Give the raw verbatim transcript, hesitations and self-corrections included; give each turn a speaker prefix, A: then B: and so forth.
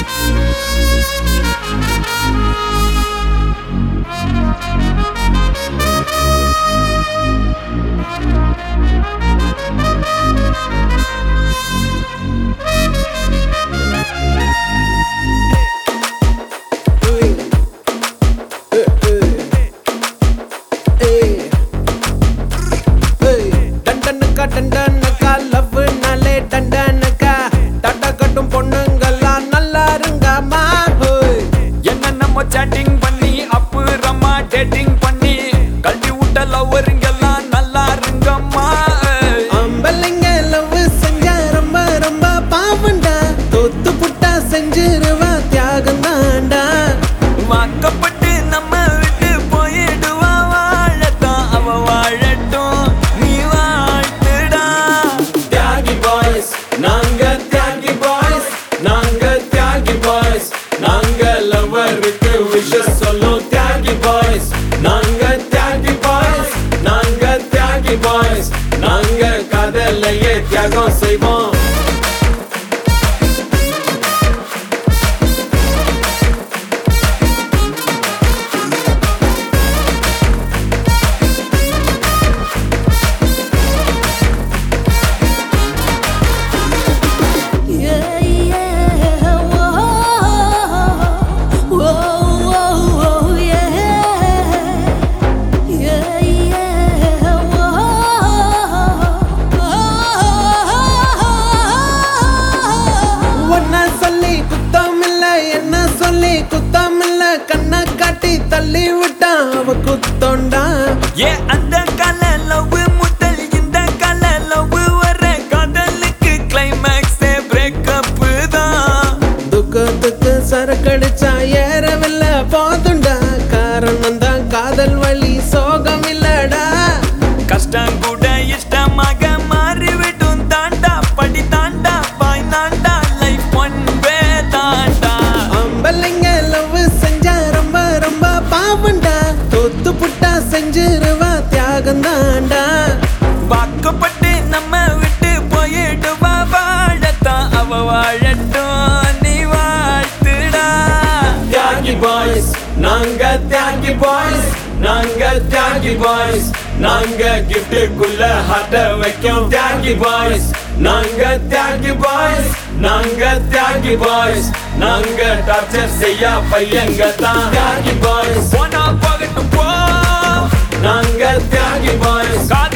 A: டண்டனக்கா லவ் நாலே டண்டனக்கா தட்ட கட்டும் பொண்ணுங்கெல்லாம் நல்லா இருங்கம்மா.
B: என்ன நம்ம சாட்டிங் பண்ணி அப்புறமா டேட்டிங் பண்ணி கல்வி விட்ட லவ்வருங்கெல்லாம் நல்லா இருங்கம்மா.
A: அம்பளைங்க லவ் செஞ்சா ரொம்ப ரொம்ப பாவண்டா, தொத்து புட்டா செஞ்சிருவா தியாகம் தாண்டா.
B: வாக்கப்பட்டு நம்ம விட்டு போயிடுவா, வாழத்தான் அவ வாழட்டும் நீ வாழ்த்துடா.
A: தியாகி பாய்ஸ் நாங்க, தியாகி பாய்ஸ் நாங்க, தியாகி பாய்ஸ் நாங்க, லவ்வருக்கு விஷஸ் சொல்லும் தியாகி பாய்ஸ் நாங்க, தியாகி பாய்ஸ் நாங்க, தியாகி பாய்ஸ் நாங்க, காதலையே தியாகம் செய்வோம். குத்தமில்ல கண்ணா காட்டி தள்ளி விட்டா அவ குத்தோண்டா.
B: ஏ அந்த கால லவ் முதல் இந்த கால லவ் வர காதலுக்கு கிளைமேக்ஸ் பிரேக்கப் தான்.
A: துக்கத்துக்கு சரக்கடிச்சா ஏறவில்லை போதுண்டா, காரணம் தான் காதல் வழி சோகம் இல்லடா.
B: கஷ்டம் கூட இஷ்டமாக மாறிவிடும் தாண்டா, படி தாண்டா பாய் தாண்டா லைஃப் ஒன்பே தாண்டா.
A: அம்பளைங்க லவ் செஞ்சா ரொம்ப ரொம்ப பாவண்டா, தொத்து புட்டா செஞ்சிருவா தியாகம் தாண்டா.
B: வாக்கப்பட்டு நம்ம விட்டு போயிடுவா, வாழத்தான் அவ வாழட்டும் நீ வாழ்த்துடா.
A: தியாகி பாய்ஸ் நாங்க, தியாகி பாய்ஸ் நாங்க, தியாகி பாய்ஸ் நாங்க, கிஃப்ட்டுக்குள்ள ஹார்ட்ட வைக்கும் தியாகி பாய்ஸ் நாங்க, தியாகி பாய்ஸ் நாங்க, தியாகி பாய்ஸ் நாங்க, டார்ச்சர் செய்ய பையங்க தான் தியாகி பாய்ஸ்.
B: போனா போகட்டும் போ,
A: நாங்க தியாகி பாய்ஸ்.